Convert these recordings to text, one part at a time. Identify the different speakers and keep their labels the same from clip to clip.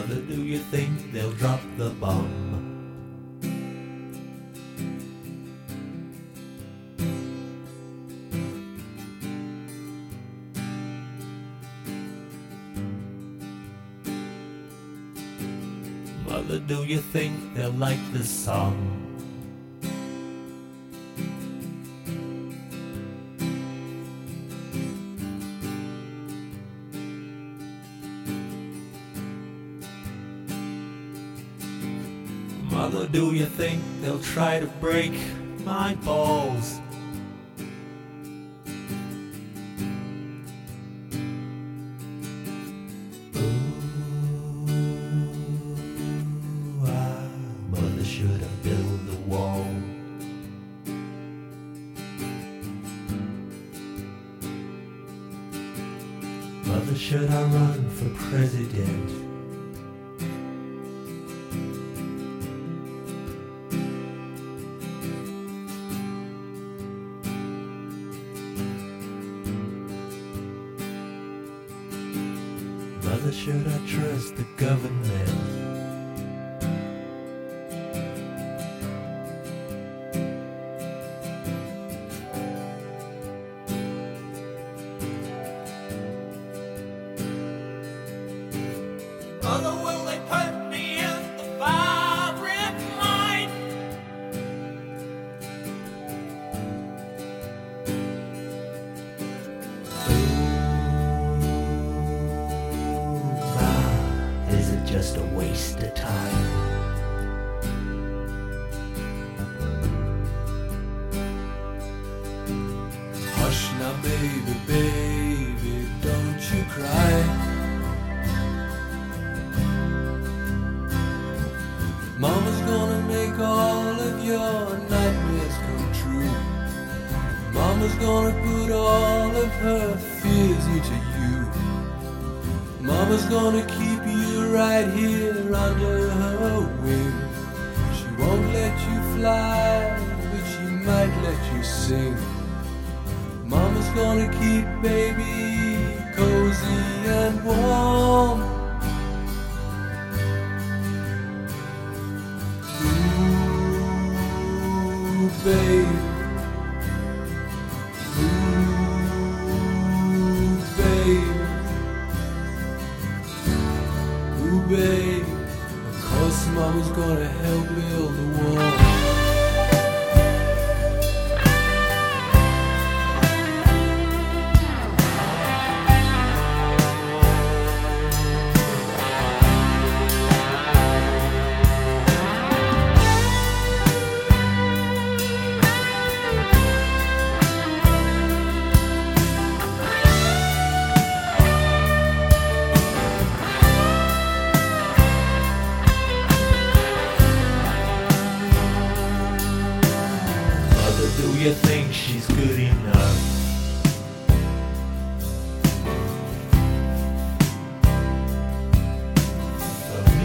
Speaker 1: Mother, do you think they'll drop the bomb? Mother, do you think they'll like this song? Mother, do you think they'll try to break my balls? Mother, should I build the wall? Mother, should I run for president? Mother, should I trust the government? Mother, will they put me in the firing line? Is it just a waste of time? Hush now, baby, baby, don't you cry. Mama's gonna make all of your nightmares come true. Mama's gonna put all of her fears into you. Mama's gonna keep you right here under her wing. She won't let you fly, but she might let you sing. Mama's gonna keep baby cozy and warm. Ooh, babe. Ooh, babe. Ooh, babe, of course Mama's gonna help build the wall. Do you think she's good enough? For me?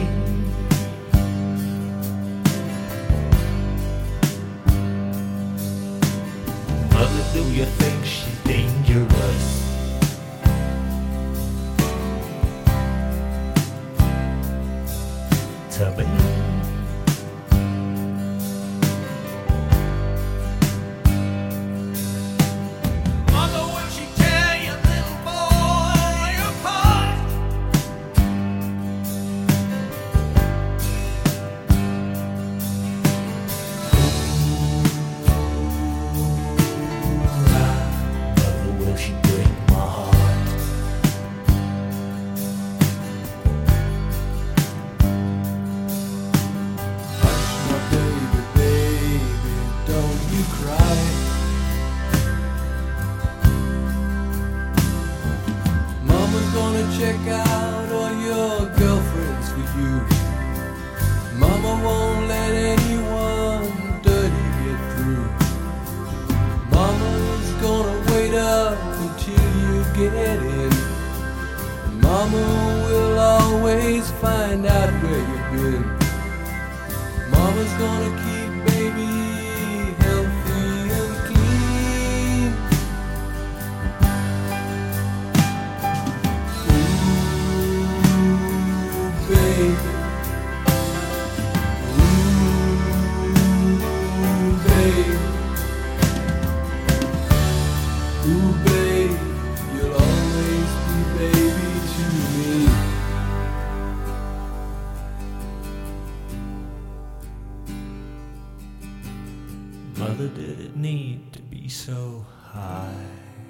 Speaker 1: Mother, do you think she's dangerous? To me? Check out all your girlfriends for you. Mama won't let anyone dirty get through. Mama's gonna wait up until you get in. Mama will always find out where you've been. Mama's gonna keep baby healthy and clean. Ooh, baby. Mother, did it need to be so high?